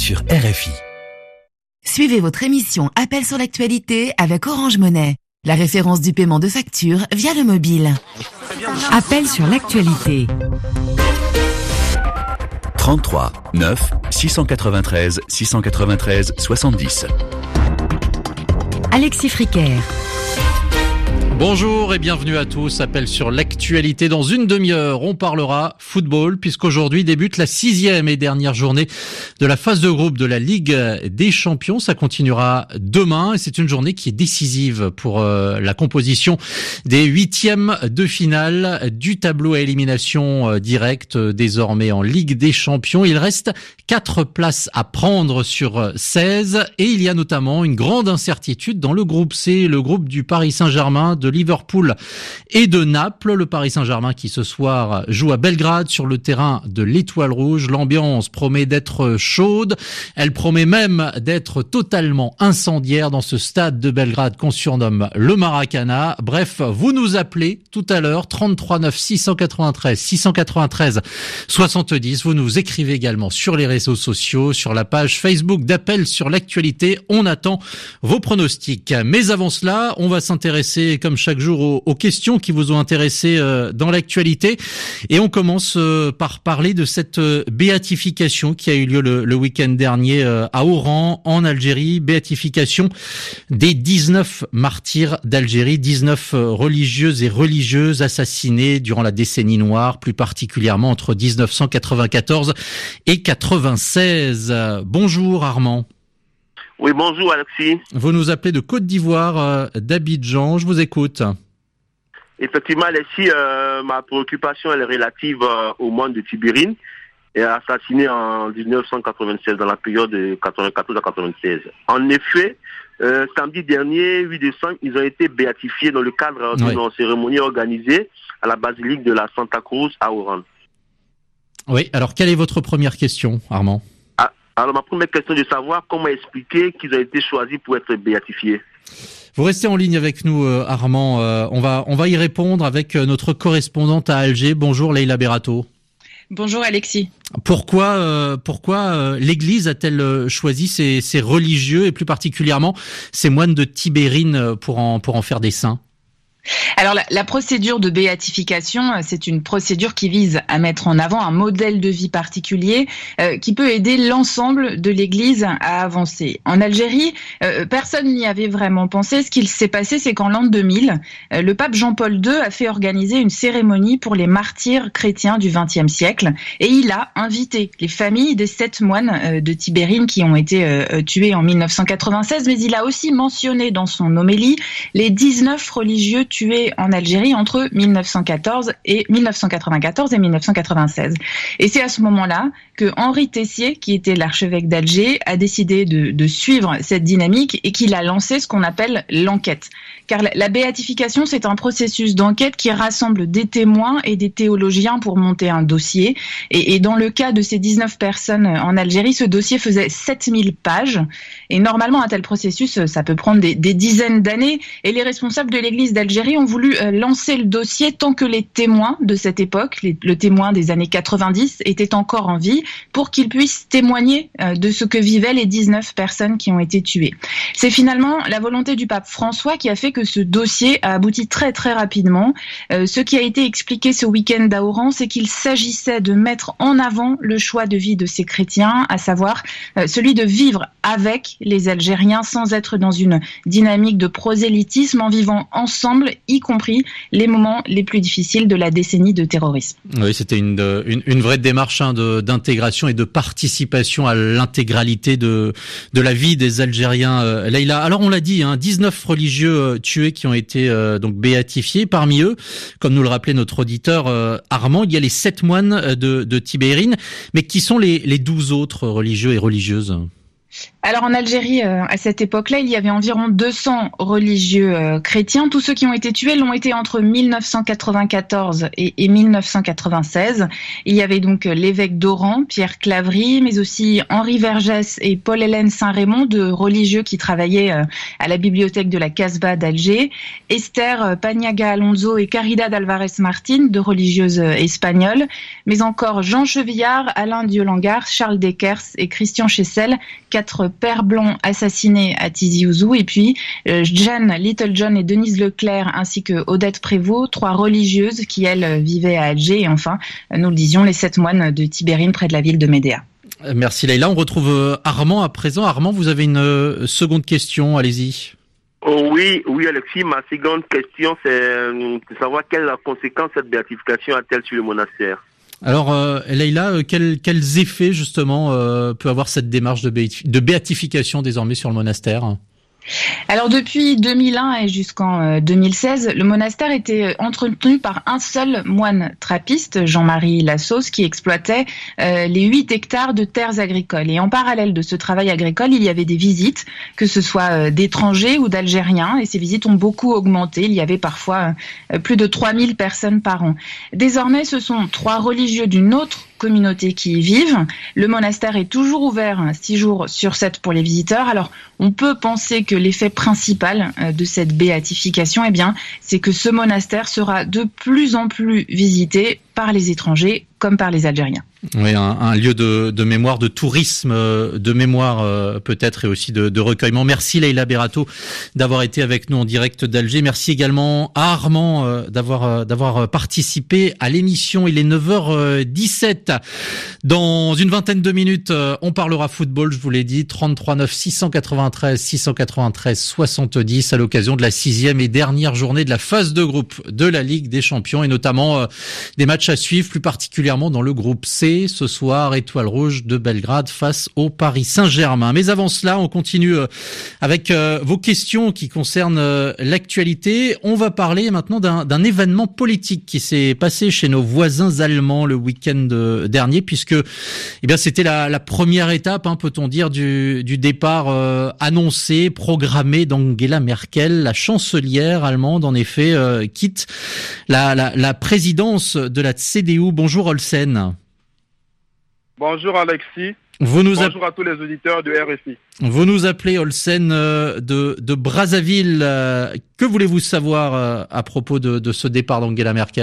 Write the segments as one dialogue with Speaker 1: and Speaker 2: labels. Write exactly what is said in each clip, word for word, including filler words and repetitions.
Speaker 1: sur R F I.
Speaker 2: Suivez votre émission Appel sur l'actualité avec Orange Monnaie, la référence du paiement de factures via le mobile. Appel sur l'actualité.
Speaker 1: trente-trois neuf six cent quatre-vingt-treize six cent quatre-vingt-treize soixante-dix.
Speaker 2: Alexis Fricker.
Speaker 3: Bonjour et bienvenue à tous. Appel sur l'actualité. Dans une demi-heure, on parlera football puisqu'aujourd'hui débute la sixième et dernière journée de la phase de groupe de la Ligue des Champions. Ça continuera demain et c'est une journée qui est décisive pour euh, la composition des huitièmes de finale du tableau à élimination euh, directe euh, désormais en Ligue des Champions. Il reste quatre places à prendre sur seize et il y a notamment une grande incertitude dans le groupe C, le groupe du Paris Saint-Germain, de Liverpool et de Naples. Le Paris Saint-Germain qui ce soir joue à Belgrade sur le terrain de l'Étoile Rouge. L'ambiance promet d'être chaude. Elle promet même d'être totalement incendiaire dans ce stade de Belgrade qu'on surnomme le Maracana. Bref, vous nous appelez tout à l'heure trente-trois neuf six cent quatre-vingt-treize six cent quatre-vingt-treize soixante-dix. Vous nous écrivez également sur les réseaux sociaux, sur la page Facebook d'Appel sur l'actualité. On attend vos pronostics. Mais avant cela, on va s'intéresser comme chaque jour aux, aux questions qui vous ont intéressé euh, dans l'actualité. Et on commence euh, par parler de cette euh, béatification qui a eu lieu le, le week-end dernier euh, à Oran, en Algérie. Béatification des dix-neuf martyrs d'Algérie, dix-neuf euh, religieuses et religieuses assassinées durant la décennie noire, plus particulièrement entre dix-neuf cent quatre-vingt-quatorze et quatre-vingt-seize. Euh, bonjour Armand.
Speaker 4: Oui, bonjour Alexis.
Speaker 3: Vous nous appelez de Côte d'Ivoire, euh, d'Abidjan. Je vous écoute.
Speaker 4: Effectivement, Alexis, euh, ma préoccupation elle est relative euh, au moine de Tibérine, assassiné en dix-neuf cent quatre-vingt-seize, dans la période de quatre-vingt-quatorze à quatre-vingt-seize. En effet, euh, samedi dernier, huit décembre, ils ont été béatifiés dans le cadre d'une oui. cérémonie organisée à la basilique de la Santa Cruz à Oran.
Speaker 3: Oui, alors quelle est votre première question, Armand ?
Speaker 4: Alors, ma première question est de savoir comment expliquer qu'ils ont été choisis pour être béatifiés.
Speaker 3: Vous restez en ligne avec nous, euh, Armand. Euh, on va, on va y répondre avec euh, notre correspondante à Alger. Bonjour, Leïla Berato.
Speaker 5: Bonjour, Alexis.
Speaker 3: Pourquoi, euh, pourquoi euh, l'Église a-t-elle choisi ces, ces religieux et plus particulièrement ces moines de Tibérine pour en, pour en faire des saints ?
Speaker 5: Alors la, la procédure de béatification, c'est une procédure qui vise à mettre en avant un modèle de vie particulier euh, qui peut aider l'ensemble de l'Église à avancer. En Algérie, euh, personne n'y avait vraiment pensé. Ce qu'il s'est passé, c'est qu'en l'an deux mille, euh, le pape Jean-Paul deux a fait organiser une cérémonie pour les martyrs chrétiens du vingtième siècle et il a invité les familles des sept moines euh, de Tibérine qui ont été euh, tués en mille neuf cent quatre-vingt-seize, mais il a aussi mentionné dans son homélie les dix-neuf religieux tués en Algérie entre mille neuf cent quatorze et mille neuf cent quatre-vingt-quatorze et mille neuf cent quatre-vingt-seize. Et c'est à ce moment-là que Henri Tessier, qui était l'archevêque d'Alger, a décidé de, de suivre cette dynamique et qu'il a lancé ce qu'on appelle l'enquête. Car la, la béatification, c'est un processus d'enquête qui rassemble des témoins et des théologiens pour monter un dossier. Et, et dans le cas de ces dix-neuf personnes en Algérie, ce dossier faisait sept mille pages. Et normalement, un tel processus, ça peut prendre des, des dizaines d'années. Et les responsables de l'Église d'Algérie ont voulu lancer le dossier tant que les témoins de cette époque, les, le témoin des années quatre-vingt-dix, étaient encore en vie pour qu'ils puissent témoigner de ce que vivaient les dix-neuf personnes qui ont été tuées. C'est finalement la volonté du pape François qui a fait que ce dossier a abouti très très rapidement. Euh, ce qui a été expliqué ce week-end à Oran, c'est qu'il s'agissait de mettre en avant le choix de vie de ces chrétiens, à savoir euh, celui de vivre avec les Algériens sans être dans une dynamique de prosélytisme, en vivant ensemble, y compris les moments les plus difficiles de la décennie de terrorisme.
Speaker 3: Oui, c'était une, une, une vraie démarche hein, de, d'intégration et de participation à l'intégralité de, de la vie des Algériens. Euh, Leïla, alors on l'a dit, hein, dix-neuf religieux euh, tués qui ont été euh, donc béatifiés. Parmi eux, comme nous le rappelait notre auditeur euh, Armand, il y a les sept moines de, de Tibérine, mais qui sont les, les douze autres religieux et religieuses ?
Speaker 5: Alors en Algérie, euh, à cette époque-là, il y avait environ deux cents religieux euh, chrétiens. Tous ceux qui ont été tués l'ont été entre mille neuf cent quatre-vingt-quatorze et, et mille neuf cent quatre-vingt-seize. Il y avait donc euh, l'évêque d'Oran, Pierre Claverie, mais aussi Henri Vergès et Paul-Hélène Saint-Raymond, deux religieux qui travaillaient euh, à la bibliothèque de la Casbah d'Alger. Esther euh, Paniaga Alonso et Caridad Alvarez Martin, deux religieuses euh, espagnoles. Mais encore Jean Chevillard, Alain Diolangar, Charles Dekers et Christian Chessel, quatre pères blancs assassinés à Tizi Ouzou, et puis euh, Jeanne Littlejohn et Denise Leclerc ainsi que Odette Prévost, trois religieuses qui elles vivaient à Alger, et enfin, nous le disions, les sept moines de Tibérine près de la ville de Médéa.
Speaker 3: Merci Leïla, on retrouve Armand à présent. Armand, vous avez une seconde question, allez-y.
Speaker 4: Oh oui, oui Alexis, ma seconde question c'est de savoir quelles conséquences cette béatification a-t-elle sur le monastère?
Speaker 3: Alors, euh, Leïla, euh, quels, quels effets justement euh, peut avoir cette démarche de, béati- de béatification désormais sur le monastère ?
Speaker 5: Alors depuis deux mille un et jusqu'en deux mille seize, le monastère était entretenu par un seul moine trappiste, Jean-Marie Lassos, qui exploitait euh, les huit hectares de terres agricoles. Et en parallèle de ce travail agricole, il y avait des visites, que ce soit euh, d'étrangers ou d'Algériens, et ces visites ont beaucoup augmenté. Il y avait parfois euh, plus de trois mille personnes par an. Désormais, ce sont trois religieux d'une autre communauté qui y vivent. Le monastère est toujours ouvert six jours sur sept pour les visiteurs. Alors, on peut penser que l'effet principal de cette béatification, eh bien, c'est que ce monastère sera de plus en plus visité par les étrangers comme par les Algériens.
Speaker 3: Oui, un, un lieu de, de mémoire, de tourisme, de mémoire euh, peut-être, et aussi de, de recueillement. Merci Leïla Berato d'avoir été avec nous en direct d'Alger. Merci également à Armand euh, d'avoir euh, d'avoir participé à l'émission. Il est neuf heures dix-sept. Dans une vingtaine de minutes, euh, on parlera football, je vous l'ai dit, trente-trois neuf six cent quatre-vingt-treize six cent quatre-vingt-treize soixante-dix à l'occasion de la sixième et dernière journée de la phase de groupe de la Ligue des Champions, et notamment euh, des matchs à suivre, plus particulièrement dans le groupe C. Ce soir, Étoile Rouge de Belgrade face au Paris Saint-Germain. Mais avant cela, on continue avec vos questions qui concernent l'actualité. On va parler maintenant d'un, d'un événement politique qui s'est passé chez nos voisins allemands le week-end dernier, puisque eh bien c'était la, la première étape, hein, peut-on dire, du, du départ euh, annoncé, programmé d'Angela Merkel. La chancelière allemande, en effet, euh, quitte la, la, la présidence de la C D U. Bonjour Olsen.
Speaker 6: Bonjour Alexis.
Speaker 3: Vous nous
Speaker 6: Bonjour app- à tous les auditeurs de R F I.
Speaker 3: Vous nous appelez Olsen euh, de, de Brazzaville. Euh, que voulez-vous savoir euh, à propos de, de ce départ d'Angela Merkel ?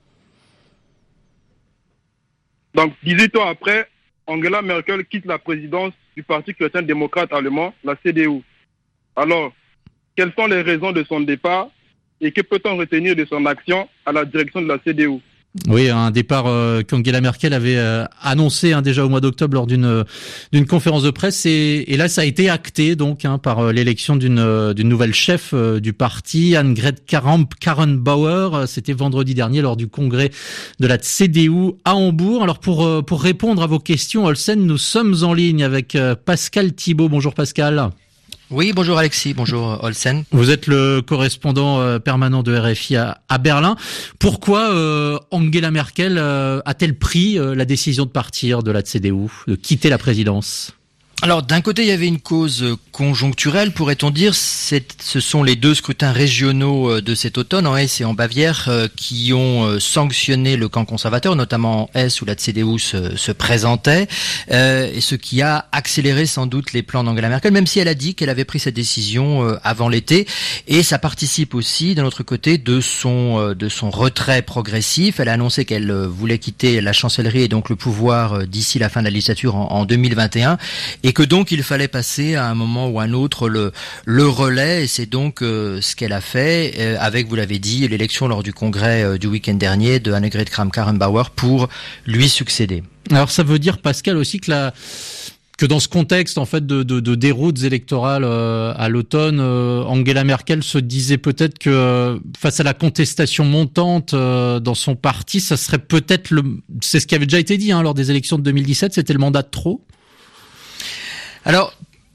Speaker 6: Donc, dix-huit ans après, Angela Merkel quitte la présidence du Parti chrétien-démocrate allemand, la C D U. Alors, quelles sont les raisons de son départ et que peut-on retenir de son action à la direction de la C D U ?
Speaker 3: Oui, un départ euh, qu'Angela Merkel avait euh, annoncé hein, déjà au mois d'octobre lors d'une d'une conférence de presse, et, et là ça a été acté donc hein, par euh, l'élection d'une euh, d'une nouvelle chef euh, du parti, Annegret Kramp-Karrenbauer. C'était vendredi dernier lors du congrès de la C D U à Hambourg. Alors pour euh, pour répondre à vos questions, Olsen, nous sommes en ligne avec euh, Pascal Thibault. Bonjour Pascal.
Speaker 7: Oui, bonjour Alexis, bonjour Olsen.
Speaker 3: Vous êtes le correspondant euh, permanent de R F I à, à Berlin. Pourquoi euh, Angela Merkel euh, a-t-elle pris euh, la décision de partir de la C D U, de quitter la présidence ?
Speaker 7: Alors d'un côté, il y avait une cause conjoncturelle, pourrait-on dire. C'est, ce sont les deux scrutins régionaux de cet automne, en Hesse et en Bavière, qui ont sanctionné le camp conservateur, notamment en Hesse où la C D U se, se présentait, euh, et ce qui a accéléré sans doute les plans d'Angela Merkel, même si elle a dit qu'elle avait pris cette décision avant l'été. Et ça participe aussi, d'un autre côté, de son, de son retrait progressif. Elle a annoncé qu'elle voulait quitter la chancellerie et donc le pouvoir d'ici la fin de la législature en, en deux mille vingt et un. Et que donc il fallait passer à un moment ou à un autre le, le relais, et c'est donc euh, ce qu'elle a fait, euh, avec, vous l'avez dit, l'élection lors du congrès euh, du week-end dernier de Annegret Kramp-Karrenbauer pour lui succéder.
Speaker 3: Alors ça veut dire, Pascal, aussi que la... que dans ce contexte en fait de, de, de déroutes électorales euh, à l'automne, euh, Angela Merkel se disait peut-être que euh, face à la contestation montante euh, dans son parti, ça serait peut-être le, c'est ce qui avait déjà été dit hein, lors des élections de deux mille dix-sept, c'était le mandat de trop.
Speaker 7: Alors,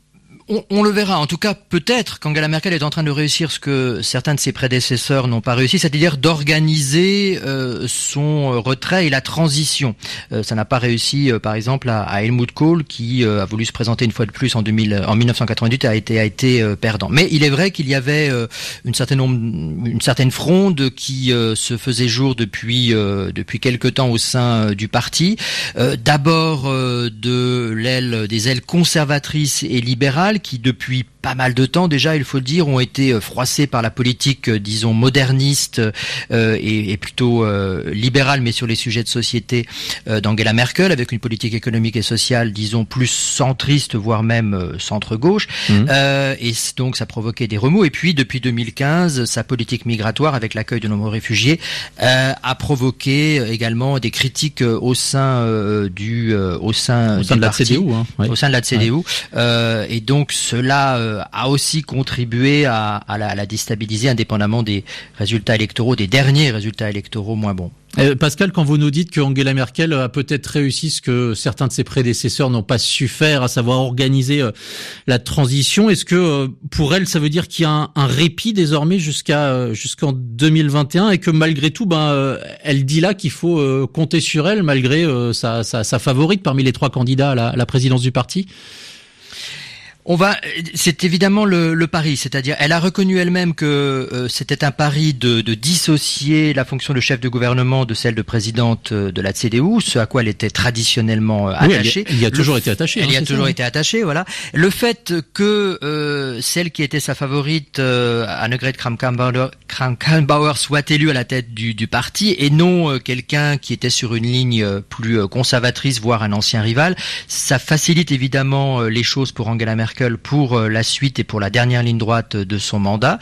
Speaker 7: On, on le verra. En tout cas, peut-être qu'Angela Merkel est en train de réussir ce que certains de ses prédécesseurs n'ont pas réussi, c'est-à-dire d'organiser euh, son retrait et la transition. Euh, ça n'a pas réussi, euh, par exemple, à, à Helmut Kohl, qui euh, a voulu se présenter une fois de plus en, deux mille, en dix-neuf cent quatre-vingt-huit, a été, a été euh, perdant. Mais il est vrai qu'il y avait euh, une certaine nombre, une certaine fronde qui euh, se faisait jour depuis euh, depuis quelque temps au sein euh, du parti. Euh, d'abord euh, de l'aile des ailes conservatrices et libérales qui depuis pas mal de temps déjà, il faut le dire, ont été froissés par la politique, disons, moderniste euh, et, et plutôt euh, libérale, mais sur les sujets de société euh, d'Angela Merkel, avec une politique économique et sociale, disons, plus centriste, voire même euh, centre-gauche. Mmh. Euh, et donc, ça provoquait des remous. Et puis, depuis deux mille quinze, sa politique migratoire, avec l'accueil de nombreux réfugiés, euh, a provoqué également des critiques au sein euh, du euh, au sein,
Speaker 3: au sein de la C D U, hein, ouais.
Speaker 7: au sein de la C D U. Ouais. Euh, et donc, cela euh, a aussi contribué à, à, la, à la déstabiliser, indépendamment des résultats électoraux, des derniers résultats électoraux moins bons.
Speaker 3: Euh, Pascal, quand vous nous dites que Angela Merkel a peut-être réussi ce que certains de ses prédécesseurs n'ont pas su faire, à savoir organiser euh, la transition, est-ce que euh, pour elle, ça veut dire qu'il y a un, un répit désormais jusqu'à euh, jusqu'en deux mille vingt et un et que malgré tout, ben, euh, elle dit là qu'il faut euh, compter sur elle malgré euh, sa, sa, sa favorite parmi les trois candidats à la, à la présidence du parti?
Speaker 7: On va, c'est évidemment le, le pari, c'est-à-dire elle a reconnu elle-même que euh, c'était un pari de, de dissocier la fonction de chef de gouvernement de celle de présidente de la C D U, ce à quoi elle était traditionnellement euh,
Speaker 3: oui,
Speaker 7: attachée.
Speaker 3: Elle y a, elle y a
Speaker 7: le,
Speaker 3: toujours été attachée.
Speaker 7: Elle y
Speaker 3: hein,
Speaker 7: a toujours
Speaker 3: ça,
Speaker 7: été attachée, voilà. Le fait que euh, celle qui était sa favorite, euh, Annegret Kramp-Karrenbauer, soit élue à la tête du, du parti et non euh, quelqu'un qui était sur une ligne plus euh, conservatrice, voire un ancien rival, ça facilite évidemment euh, les choses pour Angela Merkel pour la suite et pour la dernière ligne droite de son mandat,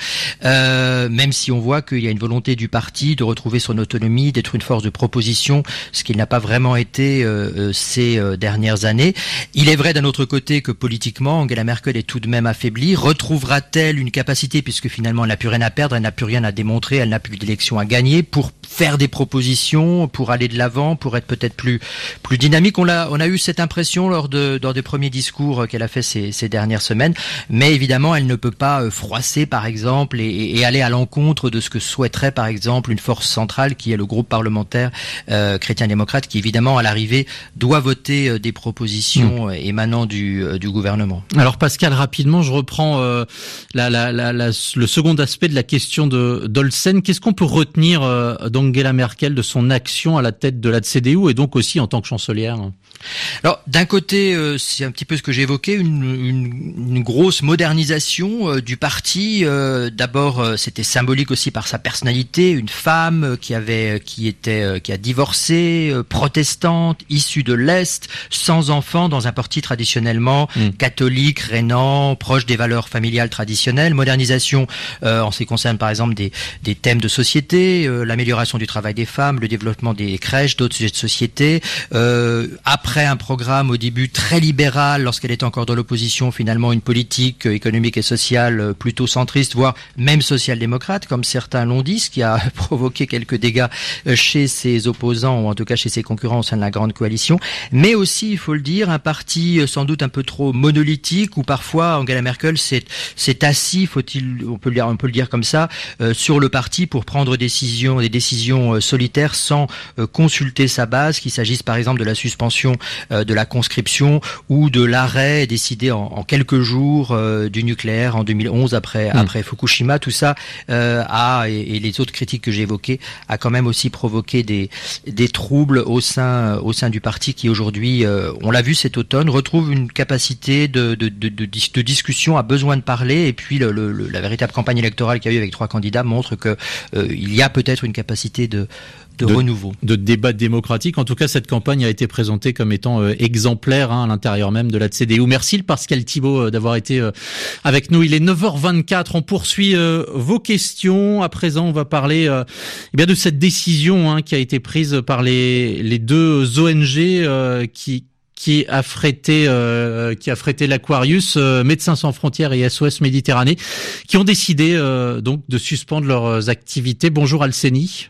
Speaker 7: euh, même si on voit qu'il y a une volonté du parti de retrouver son autonomie, d'être une force de proposition, ce qu'il n'a pas vraiment été euh, ces euh, dernières années. Il est vrai d'un autre côté que politiquement, Angela Merkel est tout de même affaiblie. Retrouvera-t-elle une capacité, puisque finalement elle n'a plus rien à perdre, elle n'a plus rien à démontrer, elle n'a plus d'élection à gagner, pour faire des propositions, pour aller de l'avant, pour être peut-être plus plus dynamique. On a on a eu cette impression lors de lors des premiers discours qu'elle a fait ces, ces dernières semaines, mais évidemment elle ne peut pas euh, froisser par exemple et, et aller à l'encontre de ce que souhaiterait par exemple une force centrale qui est le groupe parlementaire euh, chrétien-démocrate qui évidemment à l'arrivée doit voter euh, des propositions mmh. émanant du, euh, du gouvernement.
Speaker 3: Alors Pascal, rapidement je reprends euh, la, la, la, la, le second aspect de la question de d'Olsen. Qu'est-ce qu'on peut retenir euh, d'Angela Merkel, de son action à la tête de la C D U et donc aussi en tant que chancelière?
Speaker 7: Alors d'un côté, euh, c'est un petit peu ce que j'ai évoqué, une, une, une grosse modernisation euh, du parti. Euh, d'abord, euh, c'était symbolique aussi par sa personnalité, une femme qui avait, qui était, euh, qui a divorcé, euh, protestante, issue de l'Est, sans enfants, dans un parti traditionnellement mmh. catholique, rénan, proche des valeurs familiales traditionnelles. Modernisation euh, en ce qui concerne par exemple des, des thèmes de société, euh, l'amélioration du travail des femmes, le développement des crèches, d'autres sujets de société. Euh, après Après un programme au début très libéral, lorsqu'elle était encore dans l'opposition, finalement une politique économique et sociale plutôt centriste, voire même social-démocrate, comme certains l'ont dit, ce qui a provoqué quelques dégâts chez ses opposants, ou en tout cas chez ses concurrents au sein de la grande coalition. Mais aussi, il faut le dire, un parti sans doute un peu trop monolithique, où parfois Angela Merkel s'est, s'est assis, faut-il, on peut le dire, on peut le dire comme ça, euh, sur le parti pour prendre décisions, des décisions euh, solitaires sans euh, consulter sa base, qu'il s'agisse par exemple de la suspension de la conscription ou de l'arrêt décidé en, en quelques jours euh, du nucléaire en deux mille onze après, mmh. après Fukushima. Tout ça euh, a, et, et les autres critiques que j'ai évoquées, a quand même aussi provoqué des, des troubles au sein, au sein du parti qui aujourd'hui, euh, on l'a vu cet automne, retrouve une capacité de, de, de, de, de discussion, a besoin de parler, et puis le, le, la véritable campagne électorale qu'il y a eu avec trois candidats montre que euh, il y a peut-être une capacité de De, de renouveau,
Speaker 3: de débat démocratique. En tout cas, cette campagne a été présentée comme étant euh, exemplaire hein, à l'intérieur même de la C D U. Merci Pascal Thibault euh, d'avoir été euh, avec nous. Il est neuf heures vingt-quatre. On poursuit euh, vos questions. À présent, on va parler euh, eh bien de cette décision hein, qui a été prise par les les deux O N G euh, qui qui a frété euh, qui a frété l'Aquarius, euh, Médecins sans frontières et S O S Méditerranée, qui ont décidé euh, donc de suspendre leurs activités. Bonjour Alcénie.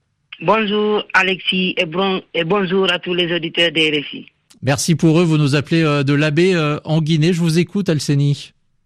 Speaker 8: Bonjour Alexis et, bon, et bonjour à tous les auditeurs des R F I.
Speaker 3: Merci pour eux, vous nous appelez euh, de l'Abbé euh, en Guinée. Je vous écoute Alcénie.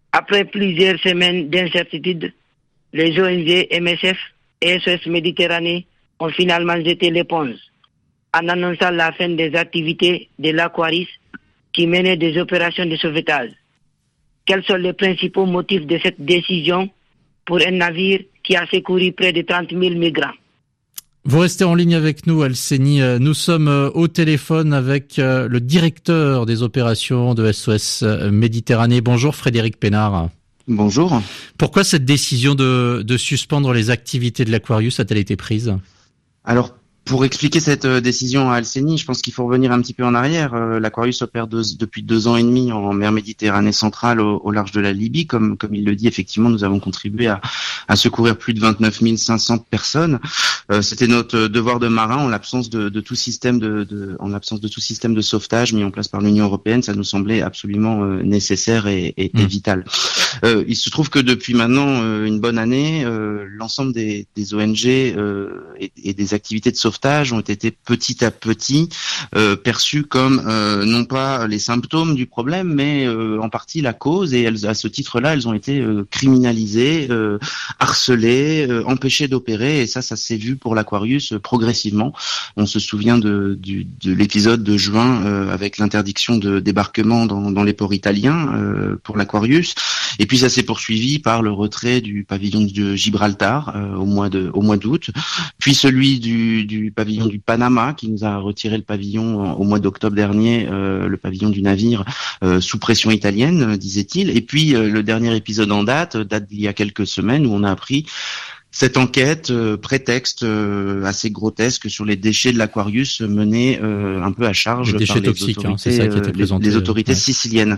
Speaker 8: Après plusieurs semaines d'incertitude, les O N G M S F et S O S Méditerranée ont finalement jeté l'éponge en annonçant la fin des activités de l'Aquarius qui menait des opérations de sauvetage. Quels sont les principaux motifs de cette décision pour un navire qui a secouru près de trente mille migrants?
Speaker 3: Vous restez en ligne avec nous, Alseni. Nous sommes au téléphone avec le directeur des opérations de S O S Méditerranée. Bonjour Frédéric Pénard.
Speaker 9: Bonjour.
Speaker 3: Pourquoi cette décision de, de suspendre les activités de l'Aquarius a-t-elle été prise?
Speaker 9: Alors, pour expliquer cette décision à Alseni, je pense qu'il faut revenir un petit peu en arrière. L'Aquarius opère deux, depuis deux ans et demi en mer Méditerranée centrale au, au large de la Libye. Comme, comme il le dit, effectivement, nous avons contribué à, à secourir plus de vingt-neuf mille cinq cents personnes. Euh, c'était notre devoir de marin en l'absence de, de tout système de, de, en l'absence de tout système de sauvetage mis en place par l'Union européenne. Ça nous semblait absolument euh, nécessaire et, et, mmh. et vital. Euh, il se trouve que depuis maintenant euh, une bonne année, euh, l'ensemble des, des O N G euh, et, et des activités de sauvetage ont été petit à petit euh, perçus comme euh, non pas les symptômes du problème, mais euh, en partie la cause. Et elles, à ce titre-là, elles ont été euh, criminalisées, euh, harcelées, euh, empêchées d'opérer. Et ça, ça s'est vu pour l'Aquarius euh, progressivement. On se souvient de, du, de l'épisode de juin euh, avec l'interdiction de débarquement dans, dans les ports italiens euh, pour l'Aquarius. Et puis ça s'est poursuivi par le retrait du pavillon de Gibraltar euh, au mois de au mois d'août, puis celui du, du pavillon du Panama qui nous a retiré le pavillon au mois d'octobre dernier, euh, le pavillon du navire euh, sous pression italienne, disait-il. Et puis euh, le dernier épisode en date date d'il y a quelques semaines où on a appris cette enquête, euh, prétexte euh, assez grotesque sur les déchets de l'Aquarius menés euh, un peu à charge
Speaker 3: les
Speaker 9: par les
Speaker 3: toxiques,
Speaker 9: autorités,
Speaker 3: hein, c'est ça qui était présenté,
Speaker 9: les, les autorités
Speaker 3: ouais.
Speaker 9: siciliennes.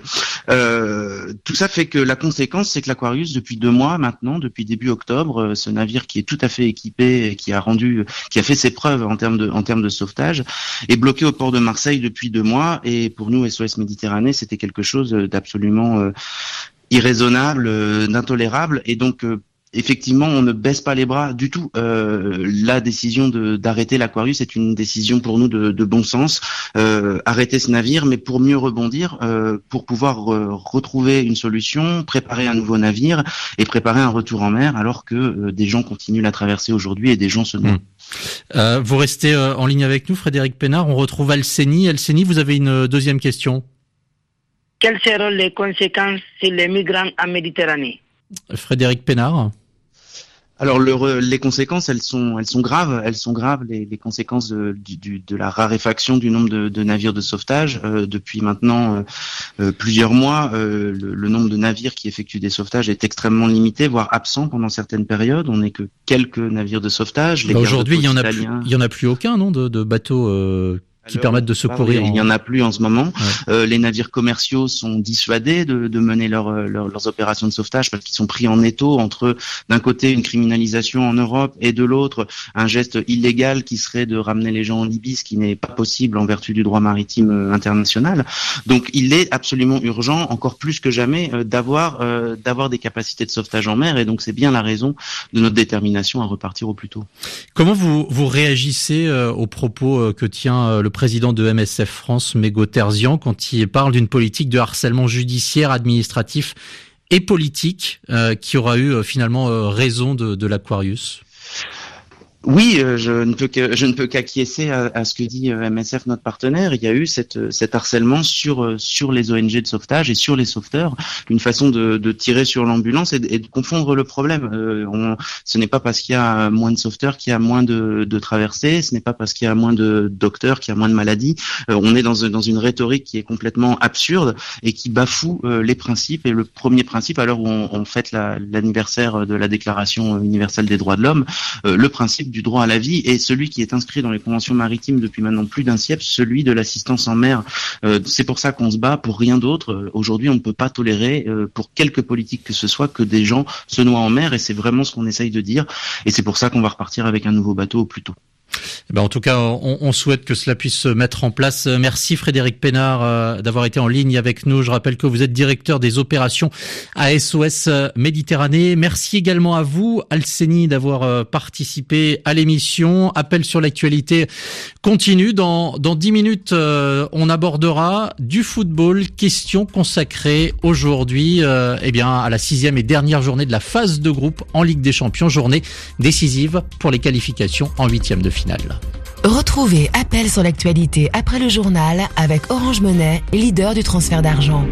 Speaker 9: Euh, tout ça fait que la conséquence, c'est que l'Aquarius, depuis deux mois maintenant, depuis début octobre, ce navire qui est tout à fait équipé et qui a rendu, qui a fait ses preuves en termes de, en termes de sauvetage, est bloqué au port de Marseille depuis deux mois. Et pour nous, S O S Méditerranée, c'était quelque chose d'absolument euh, irraisonnable, euh, d'intolérable. Et donc euh, effectivement, on ne baisse pas les bras du tout. Euh, la décision de, d'arrêter l'Aquarius est une décision pour nous de, de bon sens. Euh, arrêter ce navire, mais pour mieux rebondir, euh, pour pouvoir re- retrouver une solution, préparer un nouveau navire et préparer un retour en mer, alors que euh, des gens continuent la traversée aujourd'hui et des gens se noient.
Speaker 3: Mmh. Euh, vous restez euh, en ligne avec nous, Frédéric Pénard. On retrouve Alseni. Alseni, vous avez une deuxième question.
Speaker 8: Quelles seront les conséquences sur les migrants en Méditerranée?
Speaker 3: Frédéric Pénard.
Speaker 9: Alors le, les conséquences, elles sont, elles sont graves. Elles sont graves. Les, les conséquences de, du, de la raréfaction du nombre de, de navires de sauvetage euh, depuis maintenant euh, plusieurs mois. Euh, le, le nombre de navires qui effectuent des sauvetages est extrêmement limité, voire absent pendant certaines périodes. On n'est que quelques navires de sauvetage. Les
Speaker 3: bah aujourd'hui, il y en a
Speaker 9: italiens...
Speaker 3: plus, il y en a plus aucun, non, de, de bateaux. Euh... qui
Speaker 9: Alors,
Speaker 3: permettent de secourir.
Speaker 9: Il n'y en a plus en ce moment.
Speaker 3: Ouais.
Speaker 9: Euh, les navires commerciaux sont dissuadés de, de mener leur, leur, leurs opérations de sauvetage parce qu'ils sont pris en étau entre, d'un côté, une criminalisation en Europe et de l'autre, un geste illégal qui serait de ramener les gens en Libye, ce qui n'est pas possible en vertu du droit maritime international. Donc, il est absolument urgent, encore plus que jamais, euh, d'avoir, euh, d'avoir des capacités de sauvetage en mer. Et donc, c'est bien la raison de notre détermination à repartir au plus tôt.
Speaker 3: Comment vous, vous réagissez euh, aux propos euh, que tient euh, le président de M S F France, Mégo Terzian, quand il parle d'une politique de harcèlement judiciaire, administratif et politique euh, qui aura eu euh, finalement euh, raison de, de l'Aquarius?
Speaker 9: Oui, euh, je ne peux que je ne peux qu'acquiescer à, à ce que dit euh, M S F, notre partenaire. Il y a eu cette, cet harcèlement sur euh, sur les O N G de sauvetage et sur les sauveteurs, une façon de, de tirer sur l'ambulance et de, et de confondre le problème. Euh, on, ce n'est pas parce qu'il y a moins de sauveteurs qu'il y a moins de, de traversées. Ce n'est pas parce qu'il y a moins de docteurs qu'il y a moins de maladies. Euh, on est dans dans une rhétorique qui est complètement absurde et qui bafoue euh, les principes. Et le premier principe, à l'heure où on, on fête la, l'anniversaire de la Déclaration universelle des droits de l'homme, euh, le principe du droit à la vie est celui qui est inscrit dans les conventions maritimes depuis maintenant plus d'un siècle, celui de l'assistance en mer. Euh, c'est pour ça qu'on se bat, pour rien d'autre. Aujourd'hui, on ne peut pas tolérer, euh, pour quelque politique que ce soit, que des gens se noient en mer, et c'est vraiment ce qu'on essaye de dire. Et c'est pour ça qu'on va repartir avec un nouveau bateau au plus tôt.
Speaker 3: Ben en tout cas, on, on souhaite que cela puisse se mettre en place. Merci Frédéric Pénard euh, d'avoir été en ligne avec nous. Je rappelle que vous êtes directeur des opérations à S O S Méditerranée. Merci également à vous, Alceni, d'avoir euh, participé à l'émission. Appel sur l'actualité continue. Dans dans dix minutes, euh, on abordera du football. Question consacrée aujourd'hui, euh, eh bien à la sixième et dernière journée de la phase de groupe en Ligue des Champions, journée décisive pour les qualifications en huitième de finale.
Speaker 2: Retrouvez Appel sur l'actualité après le journal avec Orange Money, leader du transfert d'argent.